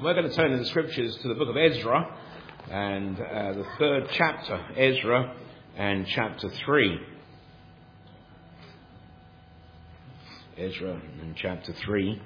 We're going to turn in the scriptures to the book of Ezra and the third chapter, Ezra and chapter 3. Ezra and chapter 3.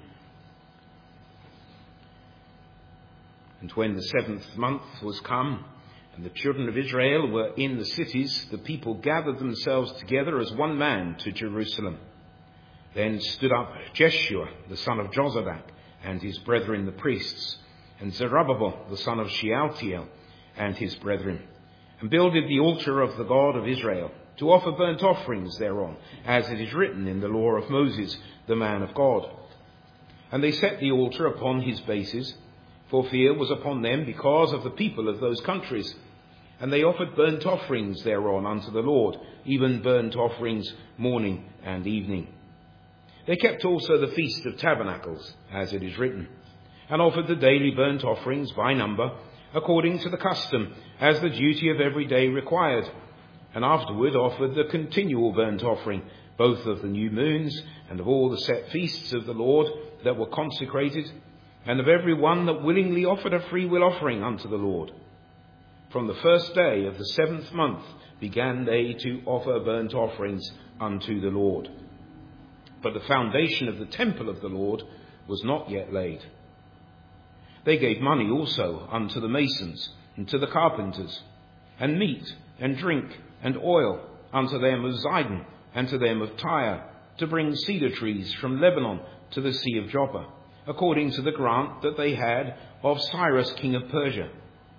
And when the 7th month was come, and the children of Israel were in the cities, the people gathered themselves together as one man to Jerusalem. Then stood up Jeshua, the son of Jozadak, and his brethren the priests, and Zerubbabel, the son of Shealtiel, and his brethren, and builded the altar of the God of Israel, to offer burnt offerings thereon, as it is written in the law of Moses, the man of God. And they set the altar upon his bases, for fear was upon them because of the people of those countries. And they offered burnt offerings thereon unto the Lord, even burnt offerings morning and evening. They kept also the Feast of Tabernacles, as it is written, and offered the daily burnt offerings by number, according to the custom, as the duty of every day required, and afterward offered the continual burnt offering, both of the new moons, and of all the set feasts of the Lord that were consecrated, and of every one that willingly offered a freewill offering unto the Lord. From the first day of the 7th month began they to offer burnt offerings unto the Lord. But the foundation of the temple of the Lord was not yet laid. They gave money also unto the masons, and to the carpenters, and meat, and drink, and oil unto them of Zidon, and to them of Tyre, to bring cedar trees from Lebanon to the sea of Joppa, according to the grant that they had of Cyrus king of Persia.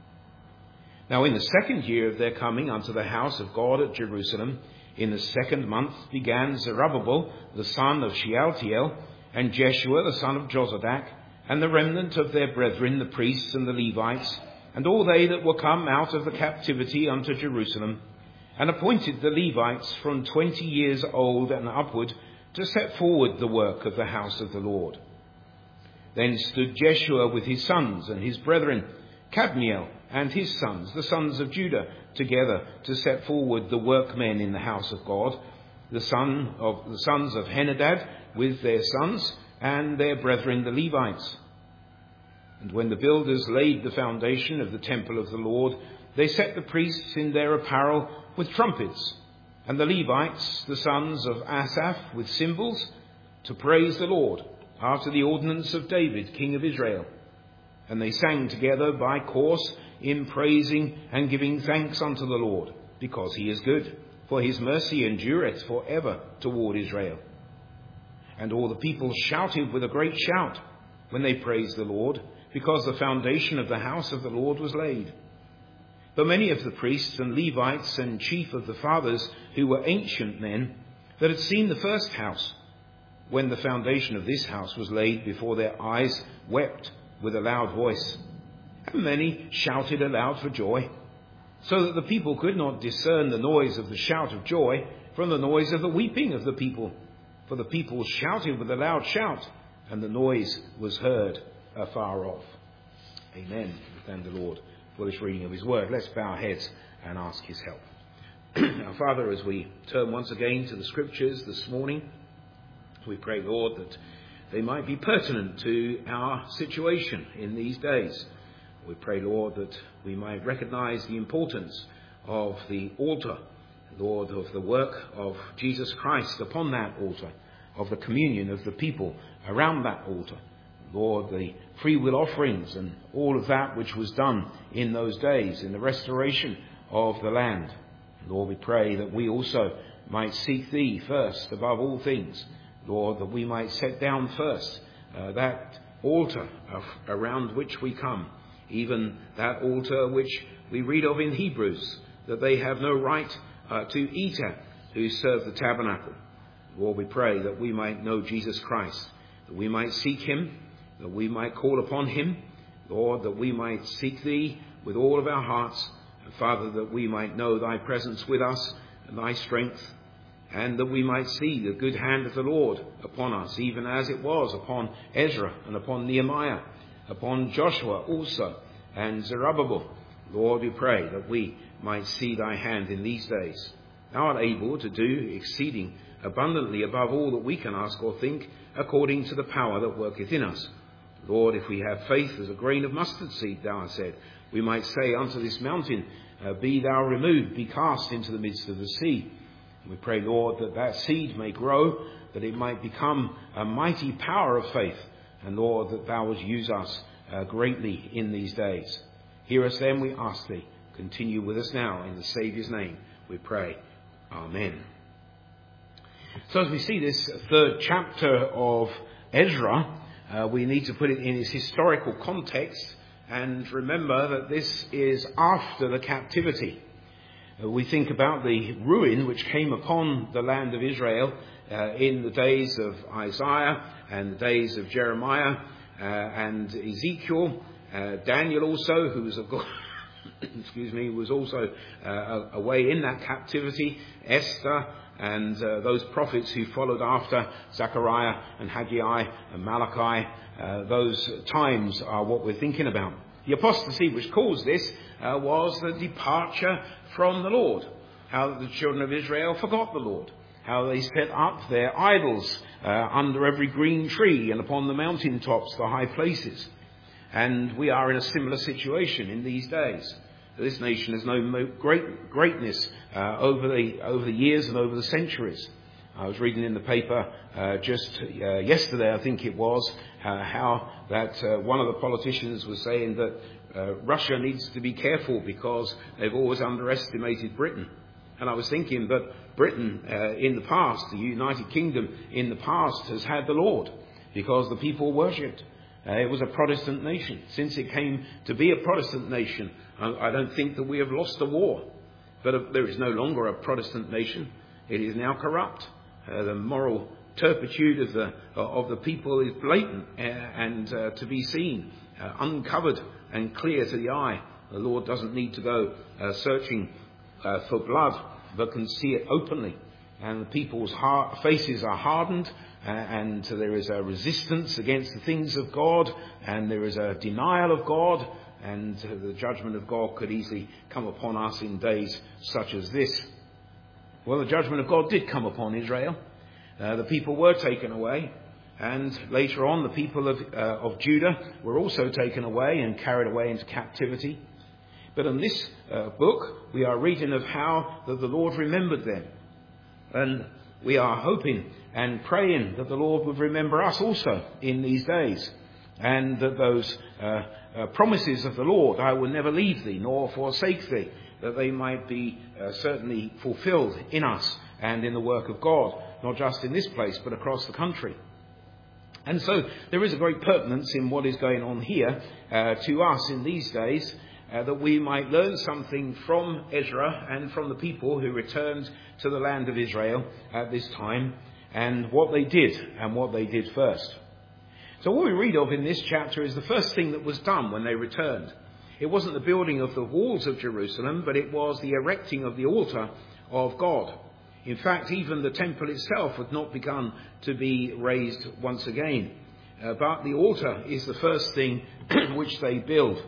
Now in the 2nd year of their coming unto the house of God at Jerusalem, in the 2nd month began Zerubbabel the son of Shealtiel, and Jeshua the son of Jozadak, and the remnant of their brethren, the priests and the Levites, and all they that were come out of the captivity unto Jerusalem, and appointed the Levites from 20 years old and upward to set forward the work of the house of the Lord. Then stood Jeshua with his sons and his brethren, Kadmiel and his sons, the sons of Judah, together to set forward the workmen in the house of God, the sons of Henadad with their sons, and their brethren the Levites. And when the builders laid the foundation of the temple of the Lord, they set the priests in their apparel with trumpets, and the Levites, the sons of Asaph, with cymbals, to praise the Lord, after the ordinance of David, king of Israel. And they sang together by course in praising and giving thanks unto the Lord, because he is good, for his mercy endureth for ever toward Israel. And all the people shouted with a great shout when they praised the Lord, because the foundation of the house of the Lord was laid. But many of the priests and Levites and chief of the fathers, who were ancient men, that had seen the first house, when the foundation of this house was laid before their eyes, wept with a loud voice. And many shouted aloud for joy, so that the people could not discern the noise of the shout of joy from the noise of the weeping of the people. For the people shouted with a loud shout, and the noise was heard afar off. Amen. We thank the Lord for this reading of his word. Let's bow our heads and ask his help. Our Father, as we turn once again to the scriptures this morning, we pray, Lord, that they might be pertinent to our situation in these days. We pray, Lord, that we might recognize the importance of the altar, Lord, of the work of Jesus Christ upon that altar, of the communion of the people around that altar. Lord, the free will offerings and all of that which was done in those days in the restoration of the land. Lord, we pray that we also might seek thee first above all things. Lord, that we might set down first that altar around which we come, even that altar which we read of in Hebrews, that they have no right to eat at who serve the tabernacle. Lord, we pray that we might know Jesus Christ, that we might seek him, that we might call upon him, Lord, that we might seek thee with all of our hearts, and Father, that we might know thy presence with us and thy strength, and that we might see the good hand of the Lord upon us, even as it was upon Ezra and upon Nehemiah, upon Joshua also, and Zerubbabel. Lord, we pray that we might see thy hand in these days. Thou art able to do exceeding abundantly above all that we can ask or think, according to the power that worketh in us. Lord, if we have faith as a grain of mustard seed, thou hast said, we might say unto this mountain, be thou removed, be cast into the midst of the sea. We pray, Lord, that that seed may grow, that it might become a mighty power of faith. And Lord, that thou would use us greatly in these days. Hear us then, we ask thee. Continue with us now. In the Saviour's name we pray. Amen. So as we see this third chapter of Ezra, we need to put it in its historical context and remember that this is after the captivity. We think about the ruin which came upon the land of Israel in the days of Isaiah and the days of Jeremiah and Ezekiel, Daniel also, who was was also away in that captivity, Esther, and those prophets who followed after, Zechariah and Haggai and Malachi. Those times are what we're thinking about. The apostasy which caused this was the departure from the Lord. How the children of Israel forgot the Lord. How they set up their idols under every green tree and upon the mountaintops, the high places. And we are in a similar situation in these days. This nation has known greatness over the years and over the centuries. I was reading in the paper just yesterday, I think it was, how that one of the politicians was saying that Russia needs to be careful because they've always underestimated Britain. And I was thinking, but Britain in the past, the United Kingdom in the past, has had the Lord because the people worshipped. It was a Protestant nation. Since it came to be a Protestant nation, I don't think that we have lost a war. But there is no longer a Protestant nation. It is now corrupt. The moral turpitude of the people is blatant and to be seen, uncovered and clear to the eye. The Lord doesn't need to go searching for blood, but can see it openly. And the people's faces are hardened, and there is a resistance against the things of God, and there is a denial of God, and the judgment of God could easily come upon us in days such as this. Well, the judgment of God did come upon Israel. The people were taken away, and later on the people of Judah were also taken away and carried away into captivity. But in this book, we are reading of how that the Lord remembered them. And we are hoping and praying that the Lord would remember us also in these days. And that those promises of the Lord, I will never leave thee nor forsake thee, that they might be certainly fulfilled in us and in the work of God, not just in this place but across the country. And so there is a great pertinence in what is going on here to us in these days, that we might learn something from Ezra and from the people who returned to the land of Israel at this time, and what they did and what they did first. So what we read of in this chapter is the first thing that was done when they returned. It wasn't the building of the walls of Jerusalem, but it was the erecting of the altar of God. In fact, even the temple itself had not begun to be raised once again. But the altar is the first thing which they build.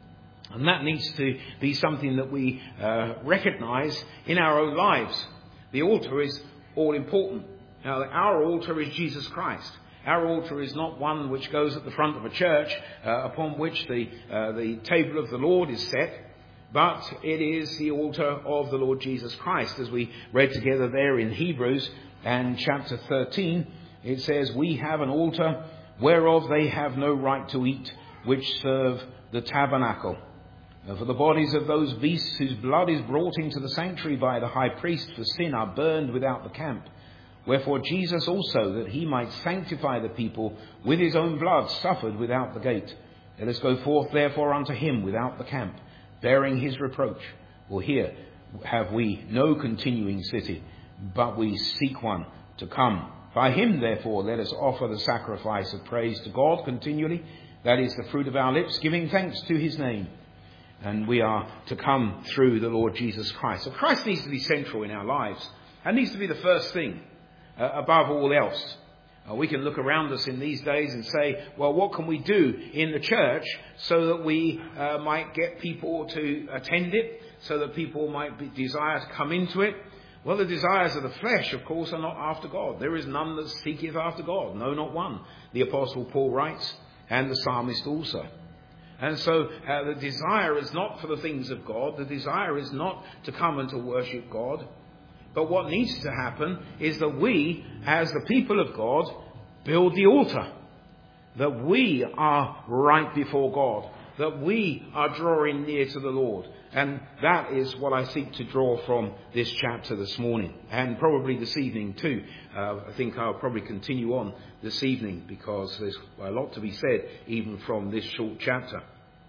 And that needs to be something that we recognise in our own lives. The altar is all important. Now, our altar is Jesus Christ. Our altar is not one which goes at the front of a church upon which the table of the Lord is set, but it is the altar of the Lord Jesus Christ. As we read together there in Hebrews and chapter 13, it says, "We have an altar whereof they have no right to eat, which serve the tabernacle. For the bodies of those beasts whose blood is brought into the sanctuary by the high priest for sin are burned without the camp. Wherefore Jesus also, that he might sanctify the people with his own blood, suffered without the gate. Let us go forth therefore unto him without the camp, bearing his reproach. For here have we no continuing city, but we seek one to come. By him therefore let us offer the sacrifice of praise to God continually, that is the fruit of our lips, giving thanks to his name." And we are to come through the Lord Jesus Christ. So Christ needs to be central in our lives. And needs to be the first thing above all else. We can look around us in these days and say, well, what can we do in the church so that we might get people to attend it, so that people might desire to come into it? Well, the desires of the flesh, of course, are not after God. There is none that seeketh after God. No, not one. The Apostle Paul writes, and the psalmist also. And so the desire is not for the things of God. The desire is not to come and to worship God. But what needs to happen is that we, as the people of God, build the altar. That we are right before God. That we are drawing near to the Lord. And that is what I seek to draw from this chapter this morning. And probably this evening too. I think I'll probably continue on this evening because there's a lot to be said even from this short chapter.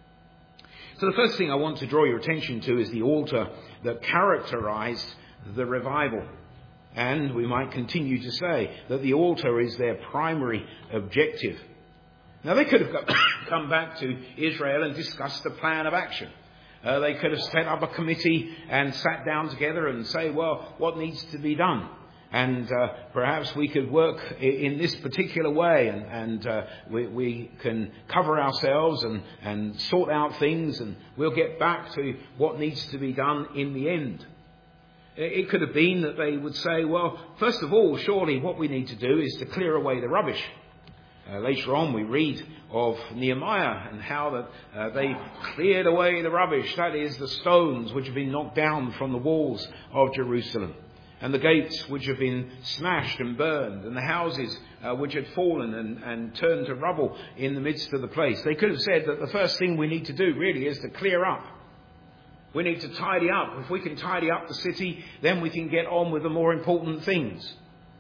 So the first thing I want to draw your attention to is the altar that characterized the revival. And we might continue to say that the altar is their primary objective. Now they could have come back to Israel and discussed a plan of action. They could have set up a committee and sat down together and say, well, what needs to be done? And perhaps we could work in this particular way and we can cover ourselves and sort out things and we'll get back to what needs to be done in the end. It could have been that they would say, well, first of all, surely what we need to do is to clear away the rubbish. Later on we read of Nehemiah and how that they cleared away the rubbish, that is the stones which have been knocked down from the walls of Jerusalem, and the gates which have been smashed and burned, and the houses which had fallen and turned to rubble in the midst of the place. They could have said that the first thing we need to do really is to clear up. We need to tidy up. If we can tidy up the city, then we can get on with the more important things.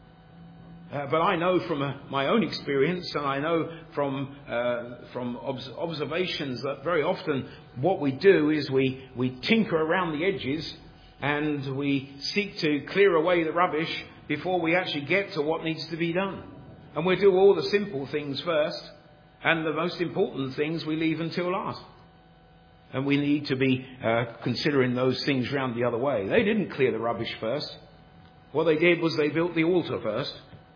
But I know from my own experience, and I know from observations that very often what we do is we tinker around the edges and we seek to clear away the rubbish before we actually get to what needs to be done. And we do all the simple things first, and the most important things we leave until last. And we need to be considering those things round the other way. They didn't clear the rubbish first. What they did was they built the altar first.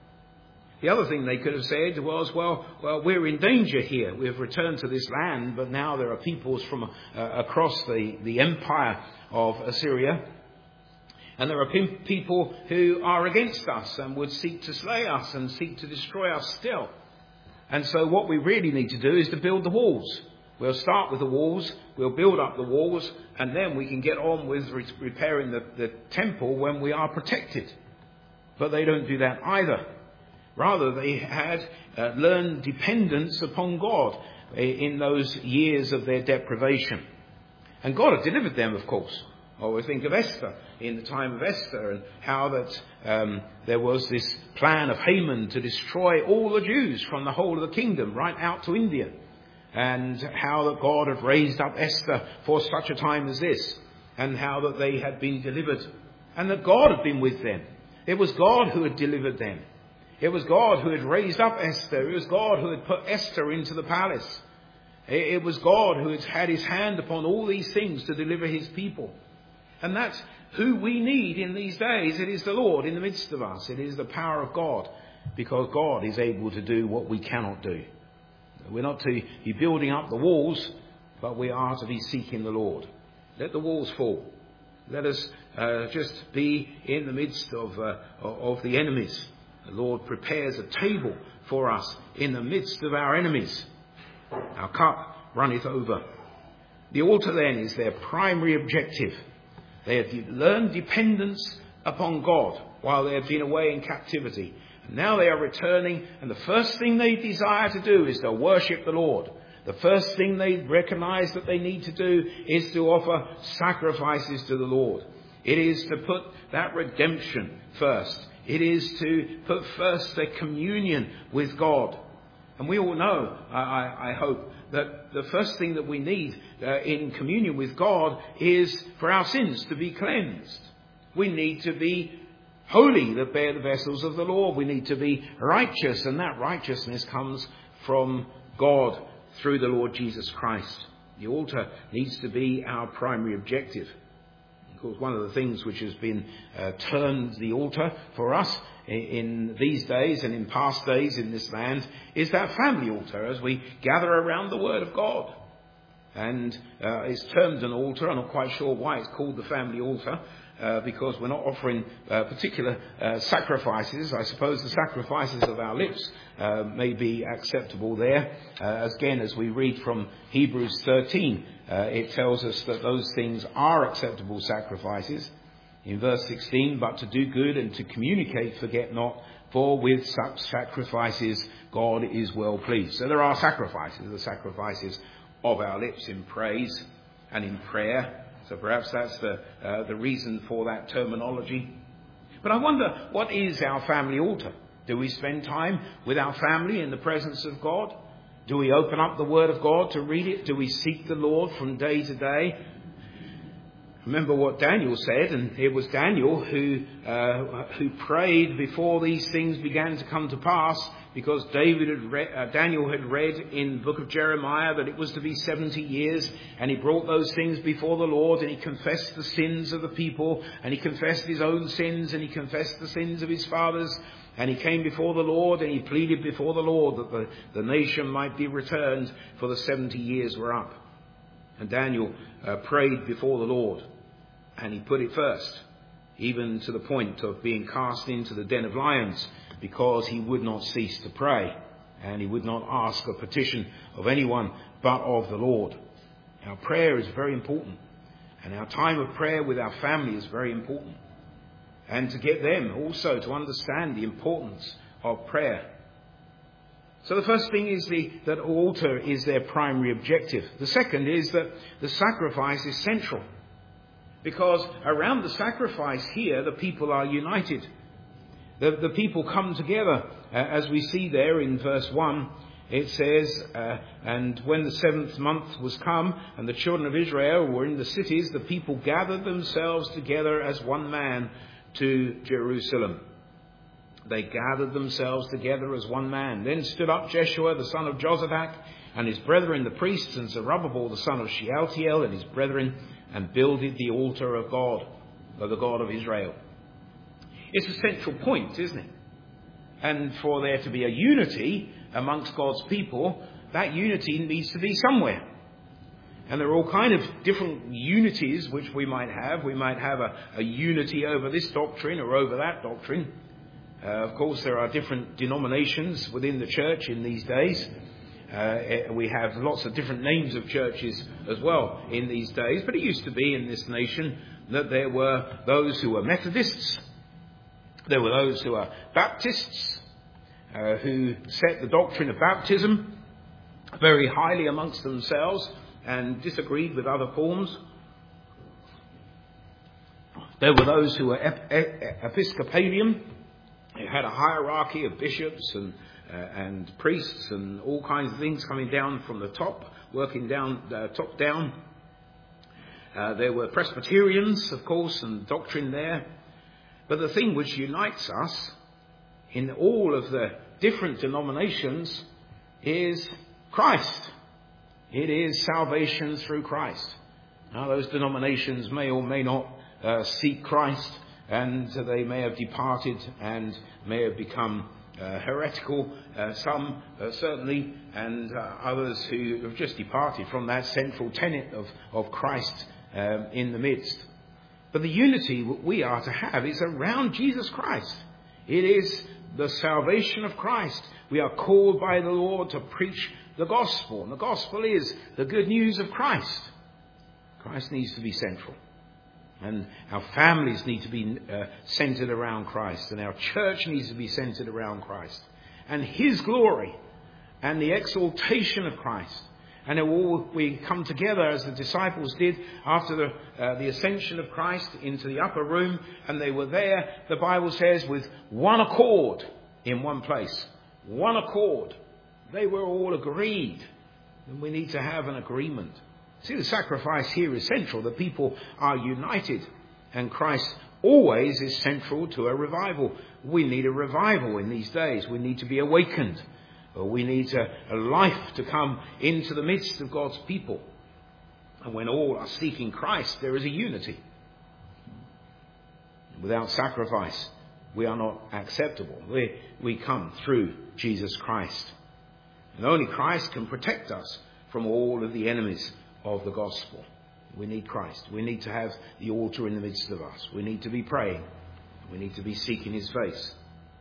The other thing they could have said was, well, we're in danger here. We've returned to this land, but now there are peoples from across the empire of Assyria. And there are people who are against us and would seek to slay us and seek to destroy us still. And so what we really need to do is to build the walls. We'll start with the walls, we'll build up the walls, and then we can get on with repairing the temple when we are protected. But they don't do that either. Rather, they had learned dependence upon God in those years of their deprivation. And God had delivered them, of course. Or we think of Esther, in the time of Esther, and how that there was this plan of Haman to destroy all the Jews from the whole of the kingdom, right out to India. And how that God had raised up Esther for such a time as this. And how that they had been delivered. And that God had been with them. It was God who had delivered them. It was God who had raised up Esther. It was God who had put Esther into the palace. It was God who had had his hand upon all these things to deliver his people. And that's who we need in these days. It is the Lord in the midst of us. It is the power of God, because God is able to do what we cannot do. We're not to be building up the walls, but we are to be seeking the Lord. Let the walls fall. Let us just be in the midst of the enemies. The Lord prepares a table for us in the midst of our enemies. Our cup runneth over. The altar then is their primary objective. They had learned dependence upon God while they had been away in captivity. And now they are returning, and the first thing they desire to do is to worship the Lord. The first thing they recognize that they need to do is to offer sacrifices to the Lord. It is to put that redemption first. It is to put first their communion with God. And we all know, I hope, that the first thing that we need in communion with God is for our sins to be cleansed. We need to be holy that bear the vessels of the Lord. We need to be righteous, and that righteousness comes from God through the Lord Jesus Christ. The altar needs to be our primary objective. Of course, one of the things which has been turned the altar for us in these days and in past days in this land is that family altar as we gather around the Word of God. And it's termed an altar. I'm not quite sure why it's called the family altar. because we're not offering particular sacrifices. I suppose the sacrifices of our lips may be acceptable there. Again, as we read from Hebrews 13, it tells us that those things are acceptable sacrifices. In verse 16, but to do good and to communicate, forget not, for with such sacrifices God is well pleased. So there are sacrifices, the sacrifices of our lips in praise and in prayer. So perhaps that's the reason for that terminology. But I wonder, what is our family altar? Do we spend time with our family in the presence of God? Do we open up the Word of God to read it? Do we seek the Lord from day to day? Remember what Daniel said, and it was Daniel who prayed before these things began to come to pass, because Daniel had read in the book of Jeremiah that it was to be 70 years, and he brought those things before the Lord, and he confessed the sins of the people, and he confessed his own sins, and he confessed the sins of his fathers, and he came before the Lord, and he pleaded before the Lord that the nation might be returned, for the 70 years were up. And Daniel prayed before the Lord. And he put it first, even to the point of being cast into the den of lions, because he would not cease to pray, and he would not ask a petition of anyone but of the Lord. Our prayer is very important, and our time of prayer with our family is very important. And to get them also to understand the importance of prayer. So the first thing is that altar is their primary objective. The second is that the sacrifice is central. Because around the sacrifice here, the people are united. The people come together, as we see there in verse 1. It says, and when the 7th month was come, and the children of Israel were in the cities, the people gathered themselves together as one man to Jerusalem. They gathered themselves together as one man. Then stood up Jeshua, the son of Jozadak, and his brethren, the priests, and Zerubbabel, the son of Shealtiel, and his brethren, and builded the altar of God, of the God of Israel. It's a central point, isn't it? And for there to be a unity amongst God's people, that unity needs to be somewhere. And there are all kind of different unities which we might have. We might have a unity over this doctrine or over that doctrine. Of course, there are different denominations within the church in these days. We have lots of different names of churches as well in these days. But it used to be in this nation that there were those who were Methodists. There were those who were Baptists, who set the doctrine of baptism very highly amongst themselves and disagreed with other forms. There were those who were Episcopalian, who had a hierarchy of bishops and priests and all kinds of things coming down from the top, working down, top down. There were Presbyterians, of course, and doctrine there. But the thing which unites us in all of the different denominations is Christ. It is salvation through Christ. Now, those denominations may or may not seek Christ, and they may have departed and may have become heretical, some certainly, and others who have just departed from that central tenet of Christ in the midst. But the unity we are to have is around Jesus Christ. It is the salvation of Christ. We are called by the Lord to preach the gospel, and the gospel is the good news of Christ. Christ needs to be central. And our families need to be centered around Christ. And our church needs to be centered around Christ. And His glory and the exaltation of Christ. And all we come together as the disciples did after the ascension of Christ into the upper room. And they were there, the Bible says, with one accord in one place. One accord. They were all agreed. And we need to have an agreement. See, the sacrifice here is central. The people are united. And Christ always is central to a revival. We need a revival in these days. We need to be awakened. We need a life to come into the midst of God's people. And when all are seeking Christ, there is a unity. Without sacrifice, we are not acceptable. We come through Jesus Christ. And only Christ can protect us from all of the enemies of the gospel. We need Christ. We need to have the altar in the midst of us. We need to be praying. We need to be seeking his face.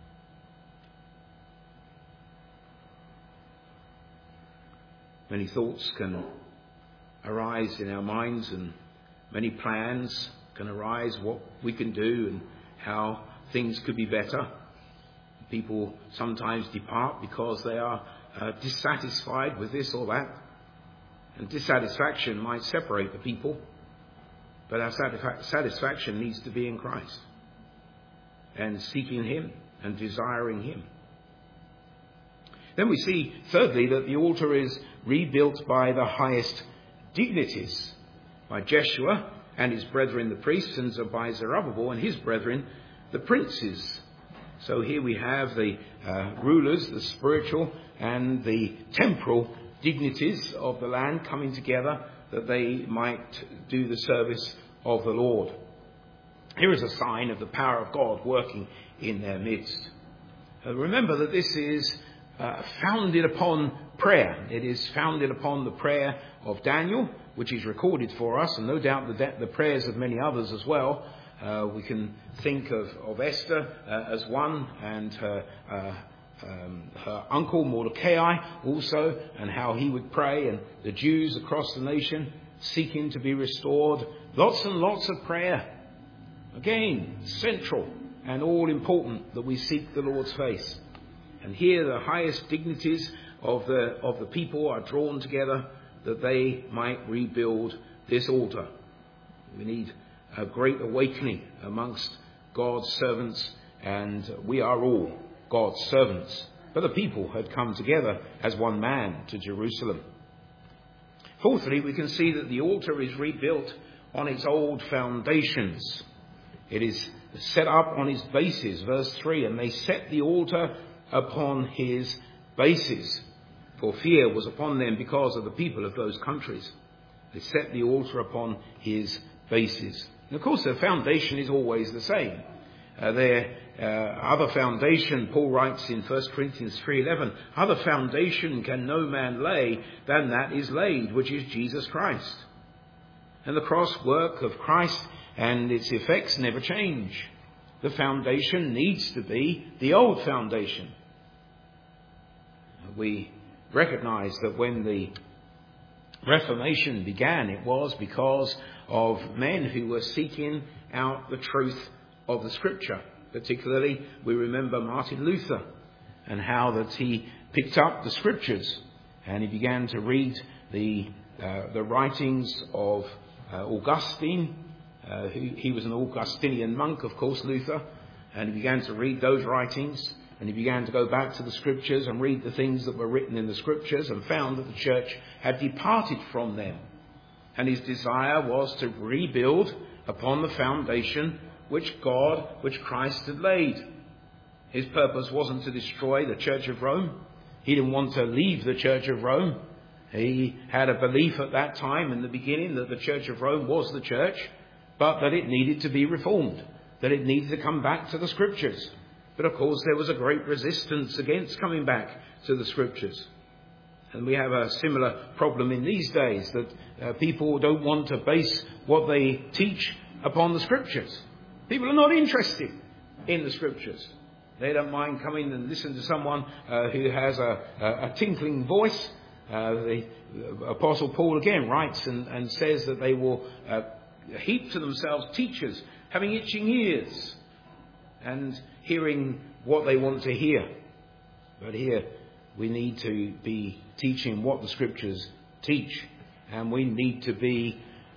Many thoughts can arise in our minds, and many plans can arise what we can do and how things could be better. People sometimes depart because they are dissatisfied with this or that. And dissatisfaction might separate the people, but our satisfaction needs to be in Christ and seeking him and desiring him. Then we see, thirdly, that the altar is rebuilt by the highest dignities, by Jeshua and his brethren the priests, and by Zerubbabel and his brethren the princes. So here we have the rulers, the spiritual and the temporal dignities of the land coming together that they might do the service of the Lord. Here is a sign of the power of God working in their midst. Remember that this is founded upon prayer. It is founded upon the prayer of Daniel, which is recorded for us, and no doubt the prayers of many others as well. We can think of Esther as one, and her uncle Mordecai also, and how he would pray, and the Jews across the nation seeking to be restored. Lots and lots of prayer. Again, central and all important that we seek the Lord's face. And here the highest dignities of the people are drawn together that they might rebuild this altar. We need a great awakening amongst God's servants, and we are all God's servants. But the people had come together as one man to Jerusalem. Fourthly, we can see that the altar is rebuilt on its old foundations. It is set up on its bases. Verse 3, and they set the altar upon his bases, for fear was upon them because of the people of those countries. They set the altar upon his bases. And of course, the foundation is always the same. Their other foundation, Paul writes in 1 Corinthians 3:11, other foundation can no man lay than that is laid, which is Jesus Christ. And the cross work of Christ and its effects never change. The foundation needs to be the old foundation. We recognize that when the Reformation began, it was because of men who were seeking out the truth of the Scripture. Particularly, we remember Martin Luther and how that he picked up the Scriptures and he began to read the writings of Augustine. He was an Augustinian monk, of course, Luther, and he began to read those writings, and he began to go back to the Scriptures and read the things that were written in the Scriptures, and found that the church had departed from them. And his desire was to rebuild upon the foundation which Christ had laid. His purpose wasn't to destroy the Church of Rome. He didn't want to leave the Church of Rome. He had a belief at that time in the beginning that the Church of Rome was the church, but that it needed to be reformed, that it needed to come back to the Scriptures. But of course there was a great resistance against coming back to the Scriptures. And we have a similar problem in these days, that people don't want to base what they teach upon the Scriptures. People are not interested in the Scriptures. They don't mind coming and listen to someone who has a tinkling voice. The Apostle Paul again writes and says that they will heap to themselves teachers having itching ears and hearing what they want to hear. But here we need to be teaching what the Scriptures teach, and we need to be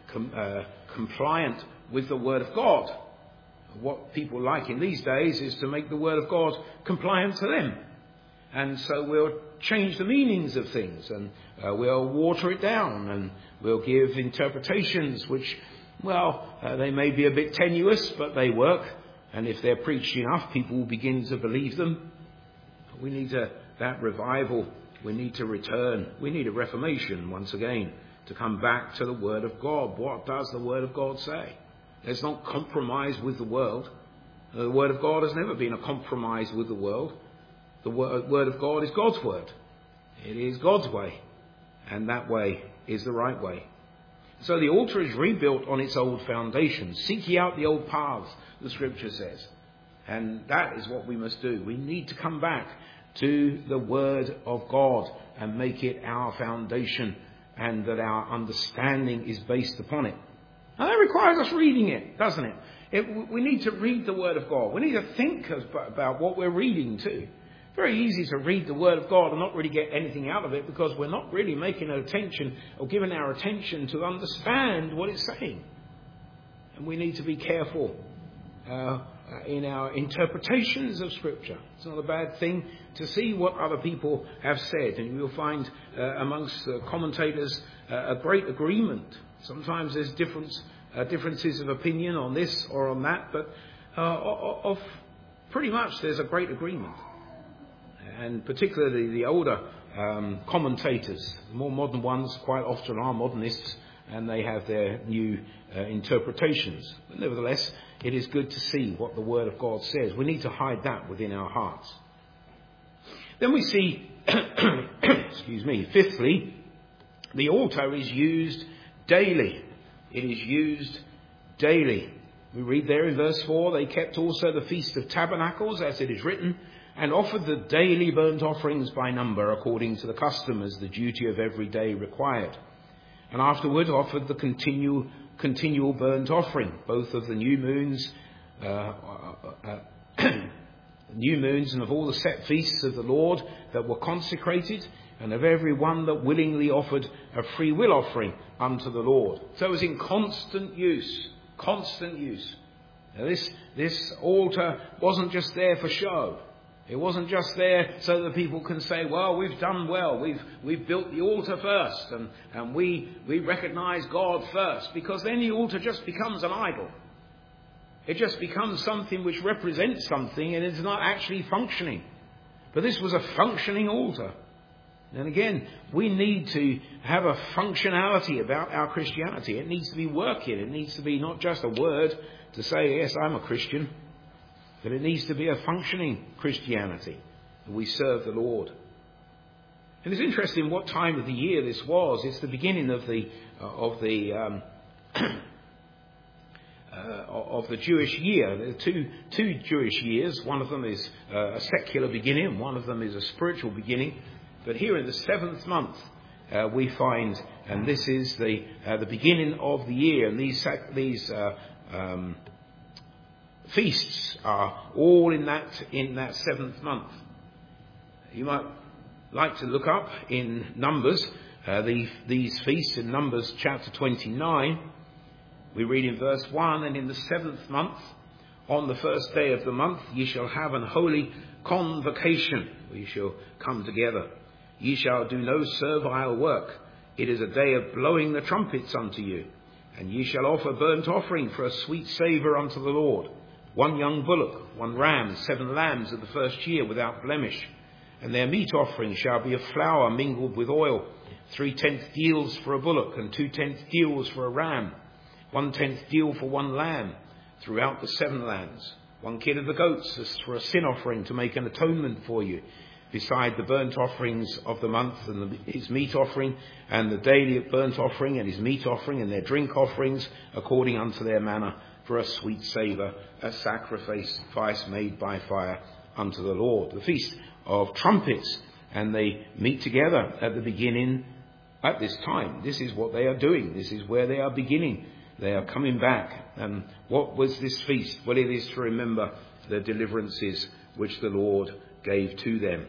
compliant with the Word of God. What people like in these days is to make the Word of God compliant to them. And so we'll change the meanings of things, and we'll water it down, and we'll give interpretations which, they may be a bit tenuous, but they work. And if they're preached enough, people will begin to believe them. We need that revival. We need to return. We need a reformation once again to come back to the Word of God. What does the Word of God say? Let's not compromise with the world. The Word of God has never been a compromise with the world. The Word of God is God's Word. It is God's way. And that way is the right way. So the altar is rebuilt on its old foundations. Seek ye out the old paths, the scripture says. And that is what we must do. We need to come back to the word of God and make it our foundation, and that our understanding is based upon it. And that requires us reading it, doesn't it? We need to read the word of God. We need to think about what we're reading too. Very easy to read the word of God and not really get anything out of it, because we're not really making attention or giving our attention to understand what it's saying. And we need to be careful in our interpretations of Scripture. It's not a bad thing to see what other people have said, and you'll find amongst commentators a great agreement. Sometimes there's differences of opinion on this or on that, but of pretty much there's a great agreement. And particularly the older commentators, the more modern ones quite often are modernists, and they have their new interpretations. But nevertheless, it is good to see what the Word of God says. We need to hide that within our hearts. Then we see, fifthly, the altar is used daily. It is used daily. We read there in verse 4, they kept also the Feast of Tabernacles, as it is written, and offered the daily burnt offerings by number, according to the custom, as the duty of every day required. And afterward offered the continual burnt offering, both of the new moons and of all the set feasts of the Lord that were consecrated, and of every one that willingly offered a free will offering unto the Lord. So it was in constant use. Now this altar wasn't just there for show. It wasn't just there so that people can say, well, we've done well. We've built the altar first, and we recognise God first, because then the altar just becomes an idol. It just becomes something which represents something, and it's not actually functioning. But this was a functioning altar. And again, we need to have a functionality about our Christianity. It needs to be working. It needs to be not just a word to say, yes, I'm a Christian. But it needs to be a functioning Christianity. We serve the Lord. And it's interesting what time of the year this was. It's the beginning of the Jewish year. There are two Jewish years. One of them is a secular beginning, and one of them is a spiritual beginning. But here in the 7th month, we find, and this is the beginning of the year, and these feasts are all in that 7th month. You might like to look up in Numbers these feasts in Numbers chapter 29. We read in verse 1, and in the 7th month, on the first day of the month, ye shall have an holy convocation. We shall come together. Ye shall do no servile work. It is a day of blowing the trumpets unto you. And ye shall offer burnt offering for a sweet savour unto the Lord. 1 young bullock, 1 ram, 7 lambs of the first year without blemish. And their meat offering shall be of flour mingled with oil, 3/10 deals for a bullock, and 2/10 deals for a ram, 1/10 deal for 1 lamb throughout the 7 lambs, 1 kid of the goats as for a sin offering to make an atonement for you, beside the burnt offerings of the month and his meat offering, and the daily burnt offering and his meat offering, and their drink offerings according unto their manner, for a sweet savour, a sacrifice made by fire unto the Lord. The Feast of Trumpets, and they meet together at the beginning at this time. This is what they are doing. This is where they are beginning. They are coming back. And what was this feast? Well, it is to remember the deliverances which the Lord gave to them.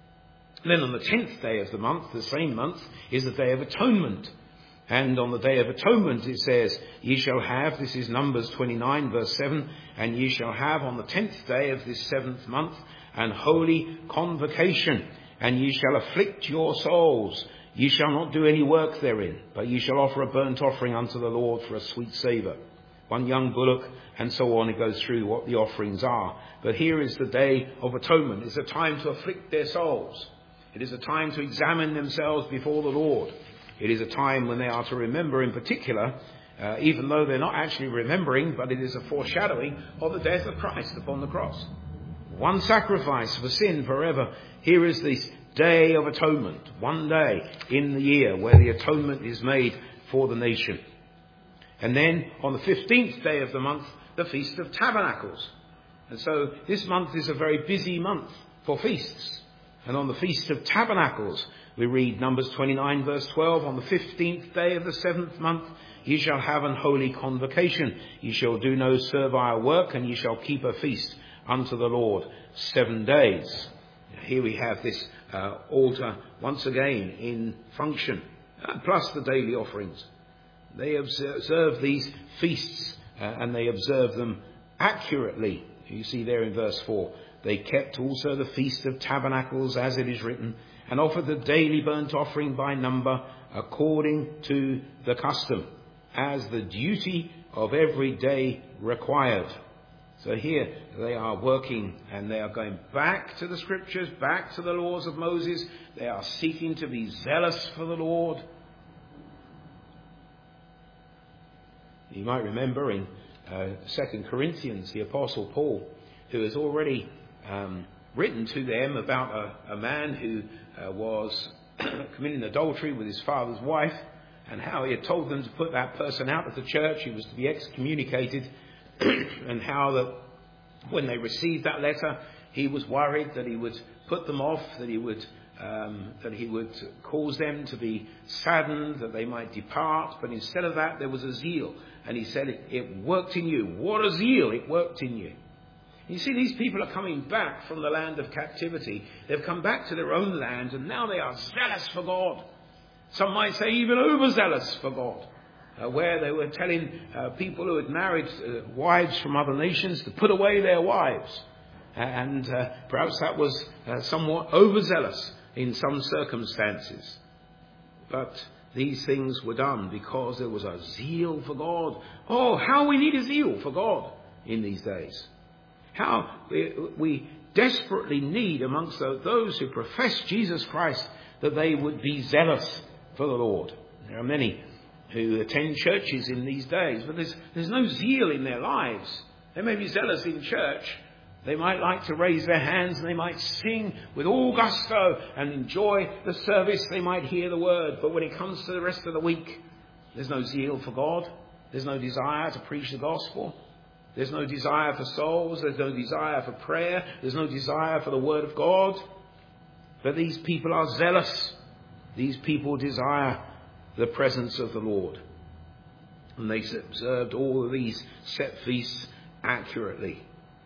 And then on the 10th day of the month, the same month, is the Day of Atonement. And on the Day of Atonement it says, ye shall have, this is Numbers 29 verse 7, and ye shall have on the 10th day of this 7th month an holy convocation, and ye shall afflict your souls. Ye shall not do any work therein, but ye shall offer a burnt offering unto the Lord for a sweet savour. 1 young bullock, and so on. It goes through what the offerings are. But here is the Day of Atonement. It's a time to afflict their souls. It is a time to examine themselves before the Lord. It is a time when they are to remember in particular, even though they're not actually remembering, but it is a foreshadowing of the death of Christ upon the cross. 1 sacrifice for sin forever. Here is this Day of Atonement. 1 day in the year where the atonement is made for the nation. And then on the 15th day of the month, the Feast of Tabernacles. And so this month is a very busy month for feasts. And on the Feast of Tabernacles, we read Numbers 29 verse 12, on the 15th day of the 7th month, ye shall have an holy convocation. Ye shall do no servile work, and ye shall keep a feast unto the Lord 7 days. Here we have this altar once again in function, plus the daily offerings. They observe these feasts and they observe them accurately. You see there in verse 4, they kept also the Feast of Tabernacles as it is written, and offered the daily burnt offering by number according to the custom, as the duty of every day required. So here they are working and they are going back to the scriptures, back to the laws of Moses. They are seeking to be zealous for the Lord. You might remember in 2 Corinthians, the Apostle Paul, who has already written to them about a man who was committing adultery with his father's wife, and how he had told them to put that person out of the church. He was to be excommunicated, and how that when they received that letter, he was worried that he would put them off, that he would cause them to be saddened, that they might depart. But instead of that, there was a zeal. And he said, it worked in you. What a zeal it worked in you. You see, these people are coming back from the land of captivity. They've come back to their own land, and now they are zealous for God. Some might say even overzealous for God. Where they were telling people who had married wives from other nations to put away their wives. And perhaps that was somewhat overzealous in some circumstances. But these things were done because there was a zeal for God. Oh, how we need a zeal for God in these days. How we desperately need amongst those who profess Jesus Christ that they would be zealous for the Lord. There are many who attend churches in these days, but there's no zeal in their lives. They may be zealous in church. They might like to raise their hands and they might sing with all gusto and enjoy the service. They might hear the word. But when it comes to the rest of the week, there's no zeal for God. There's no desire to preach the gospel. There's no desire for souls. There's no desire for prayer. There's no desire for the word of God. But these people are zealous. These people desire the presence of the Lord. And they observed all of these set feasts accurately.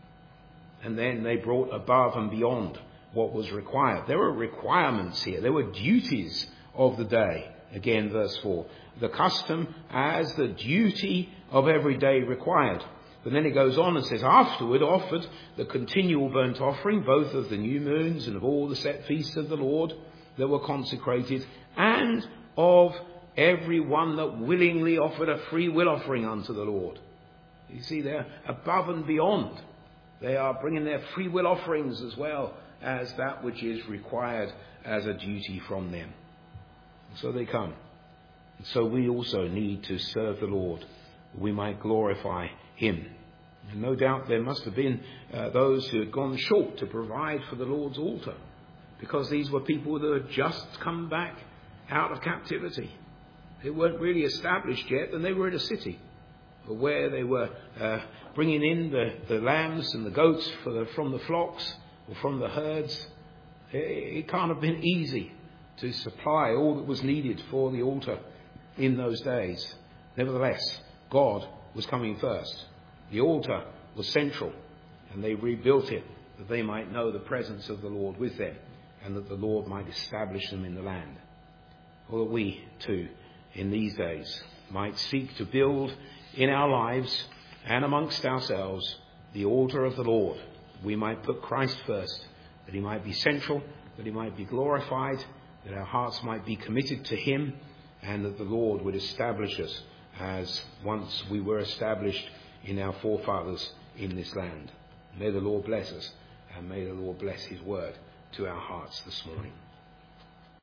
And then they brought above and beyond what was required. There were requirements here. There were duties of the day. Again, verse 4. The custom as the duty of every day required. But then it goes on and says, afterward offered the continual burnt offering, both of the new moons and of all the set feasts of the Lord that were consecrated, and of every one that willingly offered a free will offering unto the Lord. You see, they're above and beyond. They are bringing their free will offerings as well as that which is required as a duty from them. So they come. And so we also need to serve the Lord, that we might glorify Him. And no doubt there must have been those who had gone short to provide for the Lord's altar, because these were people that had just come back out of captivity. They weren't really established yet, and they were in a city where they were bringing in the lambs and the goats from the flocks or from the herds. It can't have been easy to supply all that was needed for the altar in those days. Nevertheless, God was coming first. The altar was central, and they rebuilt it that they might know the presence of the Lord with them, and that the Lord might establish them in the land. Or that we too, in these days, might seek to build in our lives and amongst ourselves the altar of the Lord. We might put Christ first, that He might be central, that He might be glorified, that our hearts might be committed to Him, and that the Lord would establish us as once we were established in our forefathers in this land. May the Lord bless us, and may the Lord bless His word to our hearts this morning.